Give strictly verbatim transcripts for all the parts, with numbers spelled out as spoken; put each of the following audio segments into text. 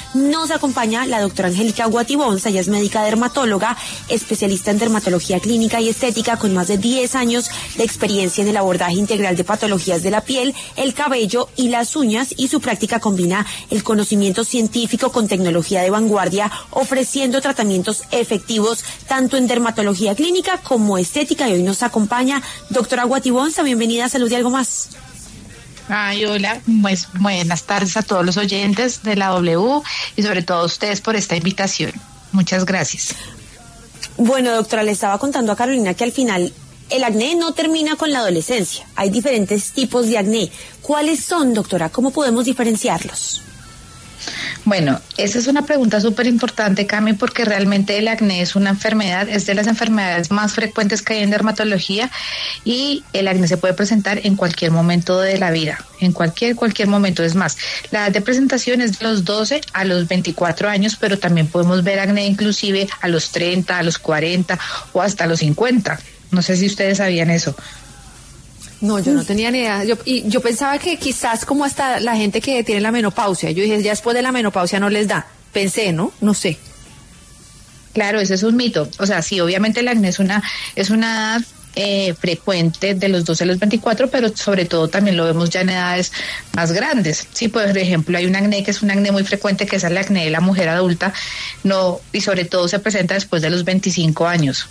Nos acompaña la doctora Angélica Guatibonza, ella es médica dermatóloga, especialista en dermatología clínica y estética con más de diez años de experiencia en el abordaje integral de patologías de la piel, el cabello y las uñas, y su práctica combina el conocimiento científico con tecnología de vanguardia, ofreciendo tratamientos efectivos tanto en dermatología clínica como estética. Y hoy nos acompaña doctora Guatibonza, bienvenida a Salud y Algo Más. Ay, hola, pues buenas tardes a todos los oyentes de la W y sobre todo a ustedes por esta invitación. Muchas gracias. Bueno, doctora, le estaba contando a Carolina que al final el acné no termina con la adolescencia. Hay diferentes tipos de acné. ¿Cuáles son, doctora? ¿Cómo podemos diferenciarlos? Bueno, esa es una pregunta súper importante, Cami, porque realmente el acné es una enfermedad, es de las enfermedades más frecuentes que hay en dermatología, y el acné se puede presentar en cualquier momento de la vida, en cualquier, cualquier momento. Es más, la edad de presentación es de los doce a los veinticuatro años, pero también podemos ver acné inclusive a los treinta, a los cuarenta o hasta los cincuenta. No sé si ustedes sabían eso. No, yo no tenía ni idea. Yo, y yo pensaba que quizás como hasta la gente que tiene la menopausia. Yo dije, ya después de la menopausia no les da. Pensé, ¿no? No sé. Claro, ese es un mito. O sea, sí, obviamente el acné es una, es una edad eh, frecuente de los doce a los veinticuatro, pero sobre todo también lo vemos ya en edades más grandes. Sí, por ejemplo, hay un acné que es un acné muy frecuente, que es el acné de la mujer adulta, no, y sobre todo se presenta después de los veinticinco años.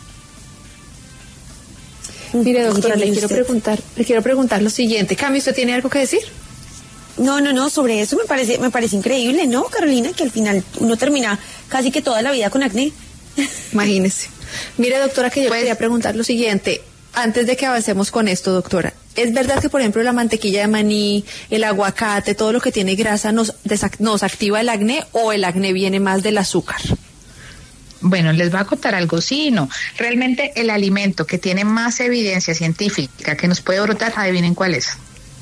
Mire, doctora, le quiero preguntar, le quiero preguntar lo siguiente. Cami, ¿usted tiene algo que decir? No, no, no, sobre eso me parece, me parece increíble, ¿no, Carolina? Que al final uno termina casi que toda la vida con acné. Imagínese. Mire, doctora, que yo pues, quería preguntar lo siguiente. Antes de que avancemos con esto, doctora, ¿es verdad que, por ejemplo, la mantequilla de maní, el aguacate, todo lo que tiene grasa nos, nos activa el acné, o el acné viene más del azúcar? Bueno, les voy a contar algo, sí y no. Realmente el alimento que tiene más evidencia científica que nos puede brotar, adivinen cuál es.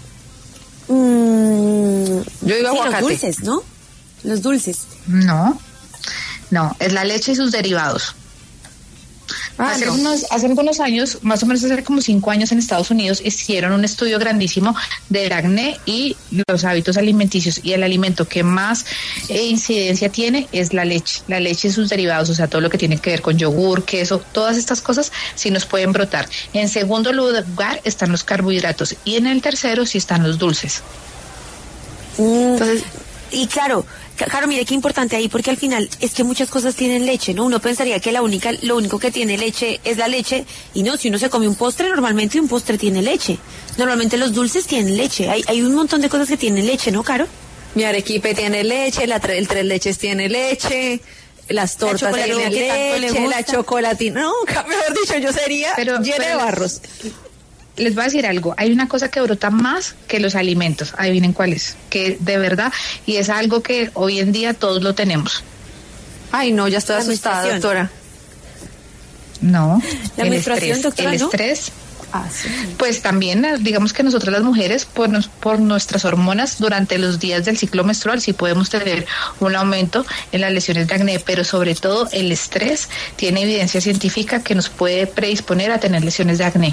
Mm, Yo digo sí, aguacate. los dulces, ¿no? Los dulces. No, no, es la leche y sus derivados. Ah, hace, no. unos, hace algunos años, más o menos hace como cinco años en Estados Unidos, hicieron un estudio grandísimo del acné y los hábitos alimenticios, y el alimento que más eh, incidencia tiene es la leche, la leche y sus derivados, o sea, todo lo que tiene que ver con yogur, queso, todas estas cosas sí nos pueden brotar. En segundo lugar están los carbohidratos, y en el tercero sí están los dulces. Entonces, y claro, claro, mire qué importante ahí, porque al final es que muchas cosas tienen leche, ¿no? Uno pensaría que la única, lo único que tiene leche es la leche, y no, si uno se come un postre, normalmente un postre tiene leche. Normalmente los dulces tienen leche. Hay, hay un montón de cosas que tienen leche, ¿no, Caro? Mi arequipe tiene leche, la tre- el tres leches tiene leche, las tortas La tienen chocolatina que tanto le leche, gusta. la chocolatina. No, mejor dicho, yo sería Pero- llena pero de les- barros. Les voy a decir algo, hay una cosa que brota más que los alimentos, adivinen cuál es, que de verdad, y es algo que hoy en día todos lo tenemos. Ay, no, ya estoy La asustada, menstruación. doctora. No, La el menstruación, estrés, doctora, el ¿no? estrés. Ah, sí. Pues también, eh, digamos que nosotras las mujeres, por, nos- por nuestras hormonas, durante los días del ciclo menstrual, sí podemos tener un aumento en las lesiones de acné, pero sobre todo el estrés tiene evidencia científica que nos puede predisponer a tener lesiones de acné.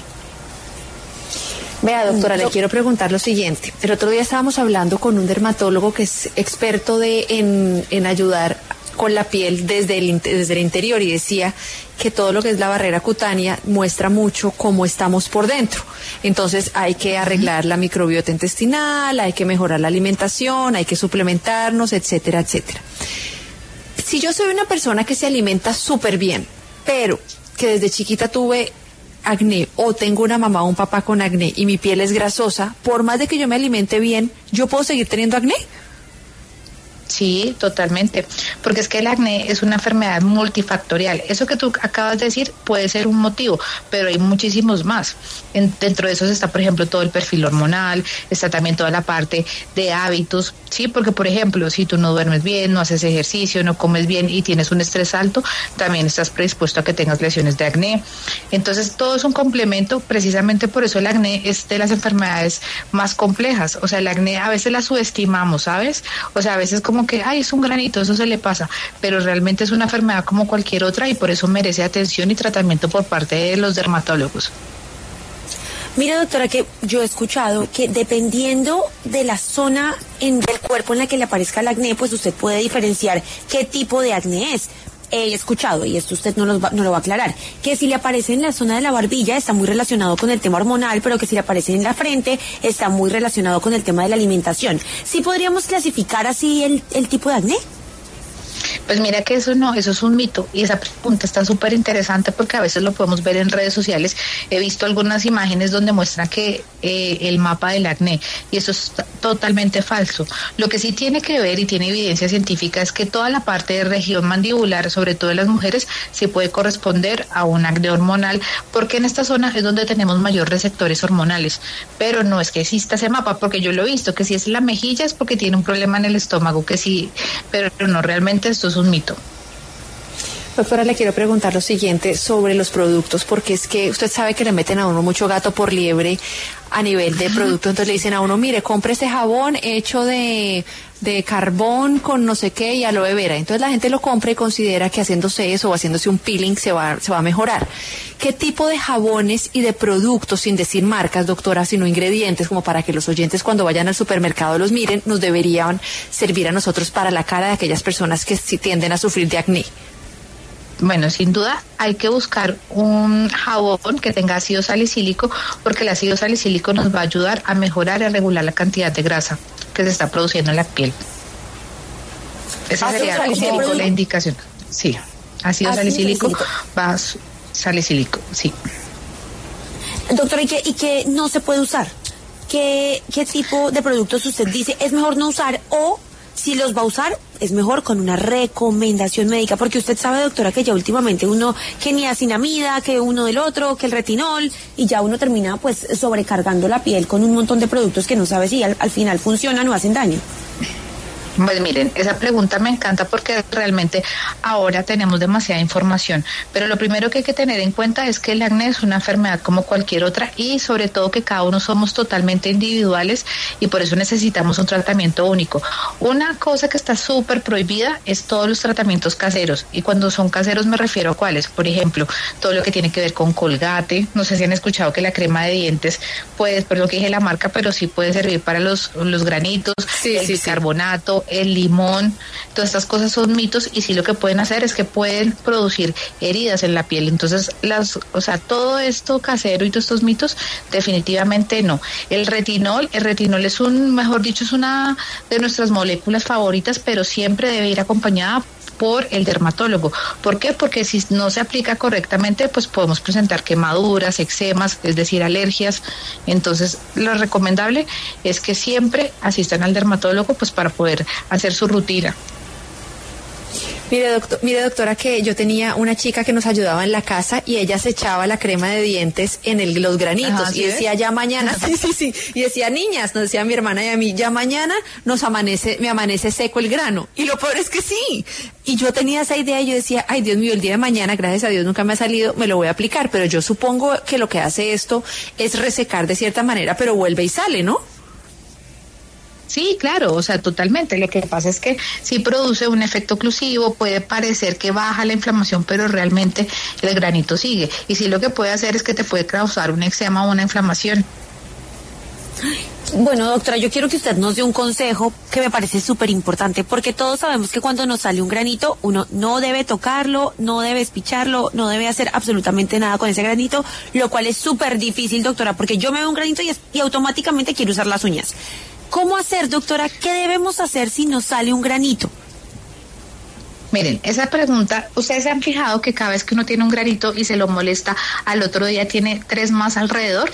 Vea, doctora, le Doc- quiero preguntar lo siguiente. El otro día estábamos hablando con un dermatólogo que es experto de, en, en ayudar con la piel desde el, in- desde el interior, y decía que todo lo que es la barrera cutánea muestra mucho cómo estamos por dentro. Entonces hay que arreglar la microbiota intestinal, hay que mejorar la alimentación, hay que suplementarnos, etcétera, etcétera. Si yo soy una persona que se alimenta súper bien, pero que desde chiquita tuve acné, o tengo una mamá o un papá con acné y mi piel es grasosa, por más de que yo me alimente bien, ¿yo puedo seguir teniendo acné? Sí, totalmente, porque es que el acné es una enfermedad multifactorial. Eso que tú acabas de decir puede ser un motivo, pero hay muchísimos más. En, dentro de esos está, por ejemplo, todo el perfil hormonal, está también toda la parte de hábitos, sí, porque, por ejemplo, si tú no duermes bien, no haces ejercicio, no comes bien y tienes un estrés alto, también estás predispuesto a que tengas lesiones de acné. Entonces, todo es un complemento, precisamente por eso el acné es de las enfermedades más complejas. O sea, el acné a veces la subestimamos, ¿sabes? O sea, a veces como que, ay, es un granito, eso se le pasa, pero realmente es una enfermedad como cualquier otra y por eso merece atención y tratamiento por parte de los dermatólogos. Mira, doctora, que yo he escuchado que dependiendo de la zona en, del cuerpo en la que le aparezca el acné, pues usted puede diferenciar qué tipo de acné es. He escuchado, y esto usted no, los va, no lo va a aclarar, que si le aparece en la zona de la barbilla está muy relacionado con el tema hormonal, pero que si le aparece en la frente está muy relacionado con el tema de la alimentación. ¿Sí podríamos clasificar así el, el tipo de acné? Pues mira que eso no, eso es un mito, y esa pregunta está súper interesante porque a veces lo podemos ver en redes sociales. He visto algunas imágenes donde muestran que eh, el mapa del acné, y eso es totalmente falso. Lo que sí tiene que ver y tiene evidencia científica es que toda la parte de región mandibular, sobre todo en las mujeres, sí puede corresponder a un acné hormonal, porque en esta zona es donde tenemos mayor receptores hormonales, pero no es que exista ese mapa, porque yo lo he visto, que si es la mejilla es porque tiene un problema en el estómago, que sí, pero no, realmente esto es un mito. Doctora, le quiero preguntar lo siguiente sobre los productos, porque es que usted sabe que le meten a uno mucho gato por liebre a nivel de producto, entonces le dicen a uno, mire, compre este jabón hecho de, de carbón con no sé qué y aloe vera. Entonces la gente lo compra y considera que haciéndose eso o haciéndose un peeling se va, se va a mejorar. ¿Qué tipo de jabones y de productos, sin decir marcas, doctora, sino ingredientes, como para que los oyentes cuando vayan al supermercado los miren, nos deberían servir a nosotros para la cara de aquellas personas que sí tienden a sufrir de acné? Bueno, sin duda hay que buscar un jabón que tenga ácido salicílico, porque el ácido salicílico nos va a ayudar a mejorar y a regular la cantidad de grasa que se está produciendo en la piel. Esa sería como la indicación. Sí, ácido, ácido salicílico, va salicílico, sí. Doctora, ¿y qué, y qué no se puede usar? ¿Qué, qué tipo de productos usted dice es mejor no usar, o si los va a usar, es mejor con una recomendación médica? Porque usted sabe, doctora, que ya últimamente uno, que niacinamida, que uno del otro, que el retinol, y ya uno termina pues sobrecargando la piel con un montón de productos que no sabe si al, al final funcionan o hacen daño. Pues miren, esa pregunta me encanta porque realmente ahora tenemos demasiada información, pero lo primero que hay que tener en cuenta es que el acné es una enfermedad como cualquier otra, y sobre todo que cada uno somos totalmente individuales y por eso necesitamos un tratamiento único. Una cosa que está súper prohibida es todos los tratamientos caseros, y cuando son caseros me refiero a cuáles. Por ejemplo, todo lo que tiene que ver con Colgate. No sé si han escuchado que la crema de dientes, pues, perdón que dije la marca, pero sí puede servir para los, los granitos, sí, el sí, bicarbonato, sí. El limón. Todas estas cosas son mitos, y sí lo que pueden hacer es que pueden producir heridas en la piel. Entonces, las, o sea, todo esto casero y todos estos mitos, definitivamente no. El retinol, el retinol es un, mejor dicho, es una de nuestras moléculas favoritas, pero siempre debe ir acompañada por el dermatólogo. ¿Por qué? Porque si no se aplica correctamente, pues podemos presentar quemaduras, eczemas, es decir, alergias. Entonces, lo recomendable es que siempre asistan al dermatólogo, pues para poder hacer su rutina. Mire, doctor, mire, doctora, que yo tenía una chica que nos ayudaba en la casa y ella se echaba la crema de dientes en el, los granitos. Ajá, ¿sí y decía, ves? Ya mañana, sí, sí, sí, y decía, niñas, nos decía mi hermana y a mí, ya mañana nos amanece, me amanece seco el grano. Y lo peor es que sí. Y yo tenía esa idea y yo decía, ay, Dios mío, el día de mañana, gracias a Dios, nunca me ha salido, me lo voy a aplicar. Pero yo supongo que lo que hace esto es resecar de cierta manera, pero vuelve y sale, ¿no? Sí, claro, o sea, totalmente. Lo que pasa es que sí produce un efecto oclusivo, puede parecer que baja la inflamación, pero realmente el granito sigue. Y sí, lo que puede hacer es que te puede causar un eczema o una inflamación. Bueno, doctora, yo quiero que usted nos dé un consejo que me parece súper importante, porque todos sabemos que cuando nos sale un granito, uno no debe tocarlo, no debe espicharlo, no debe hacer absolutamente nada con ese granito, lo cual es súper difícil, doctora, porque yo me veo un granito y, y automáticamente quiero usar las uñas. ¿Cómo hacer, doctora? ¿Qué debemos hacer si nos sale un granito? Miren, esa pregunta, ustedes se han fijado que cada vez que uno tiene un granito y se lo molesta, al otro día tiene tres más alrededor.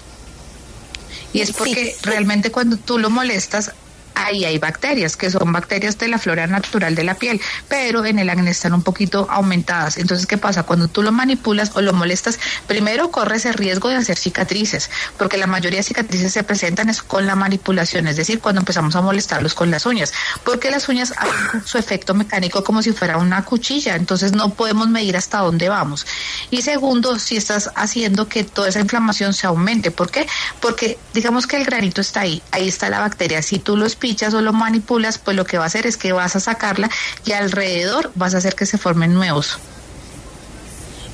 Y es porque sí. Realmente cuando tú lo molestas, ahí hay bacterias, que son bacterias de la flora natural de la piel, pero en el acné están un poquito aumentadas. Entonces, ¿qué pasa? Cuando tú lo manipulas o lo molestas, primero corres el riesgo de hacer cicatrices, porque la mayoría de cicatrices se presentan es con la manipulación, es decir, cuando empezamos a molestarlos con las uñas, porque las uñas hacen su efecto mecánico como si fuera una cuchilla, entonces no podemos medir hasta dónde vamos. Y segundo, si estás haciendo que toda esa inflamación se aumente. ¿Por qué? Porque digamos que el granito está ahí, ahí está la bacteria. Si tú lo pichas o lo manipulas, pues lo que va a hacer es que vas a sacarla y alrededor vas a hacer que se formen nuevos.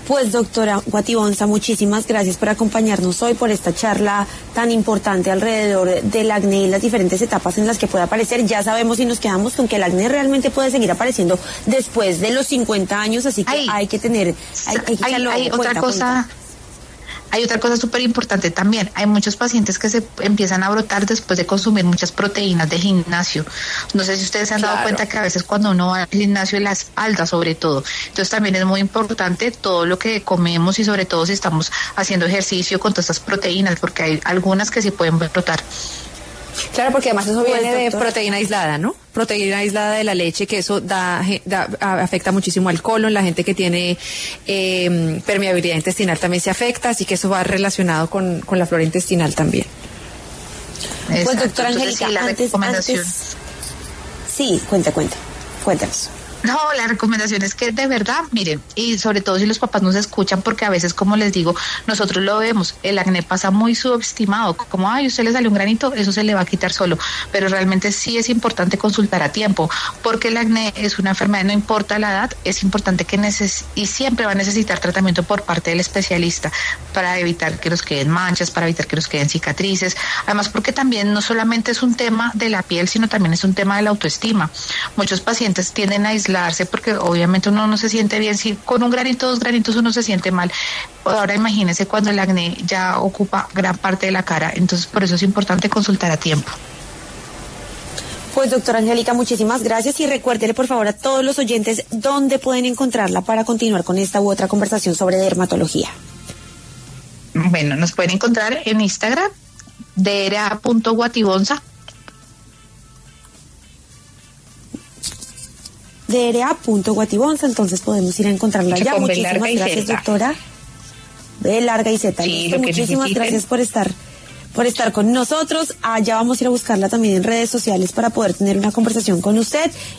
Pues doctora Guatibonza, muchísimas gracias por acompañarnos hoy, por esta charla tan importante alrededor del acné y las diferentes etapas en las que puede aparecer. Ya sabemos y nos quedamos con que el acné realmente puede seguir apareciendo después de los cincuenta años, así que hay, hay que tener... Hay, hay, que hay, hay otra cuenta, cosa... Cuenta. Hay otra cosa súper importante también. Hay muchos pacientes que se empiezan a brotar después de consumir muchas proteínas de gimnasio. No sé si ustedes se han claro. dado cuenta que a veces cuando uno va al gimnasio, la espalda sobre todo. Entonces también es muy importante todo lo que comemos y sobre todo si estamos haciendo ejercicio con todas estas proteínas, porque hay algunas que sí pueden brotar. Claro, porque además eso viene de proteína aislada, ¿no? Proteína aislada de la leche, que eso da, da afecta muchísimo al colon. La gente que tiene eh, permeabilidad intestinal también se afecta, así que eso va relacionado con, con la flora intestinal también. Exacto. Pues doctora Angélica, sí, antes, antes... Sí, cuenta, cuenta, cuéntanos. No, la recomendación es que de verdad, miren, y sobre todo si los papás nos escuchan, porque a veces, como les digo, nosotros lo vemos, el acné pasa muy subestimado, como, ay, usted le salió un granito, eso se le va a quitar solo, pero realmente sí es importante consultar a tiempo, porque el acné es una enfermedad, no importa la edad, es importante que neces y siempre va a necesitar tratamiento por parte del especialista para evitar que nos queden manchas, para evitar que nos queden cicatrices, además porque también no solamente es un tema de la piel, sino también es un tema de la autoestima. Muchos pacientes tienden a aislar porque obviamente uno no se siente bien, si con un granito, dos granitos uno se siente mal. Ahora imagínese cuando el acné ya ocupa gran parte de la cara, entonces por eso es importante consultar a tiempo. Pues doctora Angélica, muchísimas gracias y recuérdele por favor a todos los oyentes dónde pueden encontrarla para continuar con esta u otra conversación sobre dermatología. Bueno, nos pueden encontrar en Instagram, d r a punto guatibonza. D R A punto guatibonza, entonces podemos ir a encontrarla ya. Muchísimas gracias, doctora. B larga y Z. Sí, muchísimas gracias por estar por estar con nosotros. Allá vamos a ir a buscarla también en redes sociales para poder tener una conversación con usted.